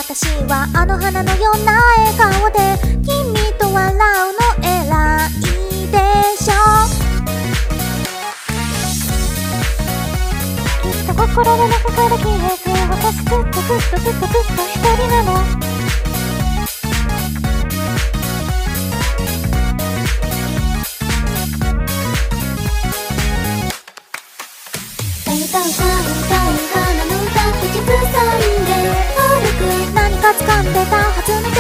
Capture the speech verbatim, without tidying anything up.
私はあの花のような笑顔で君と笑うの偉いでしょ。きっと心の中から消えて私ずっとずっとずっとずっと一人なの。歌う歌う歌う花の歌口ずさんで軽く何か掴んでたはずみたい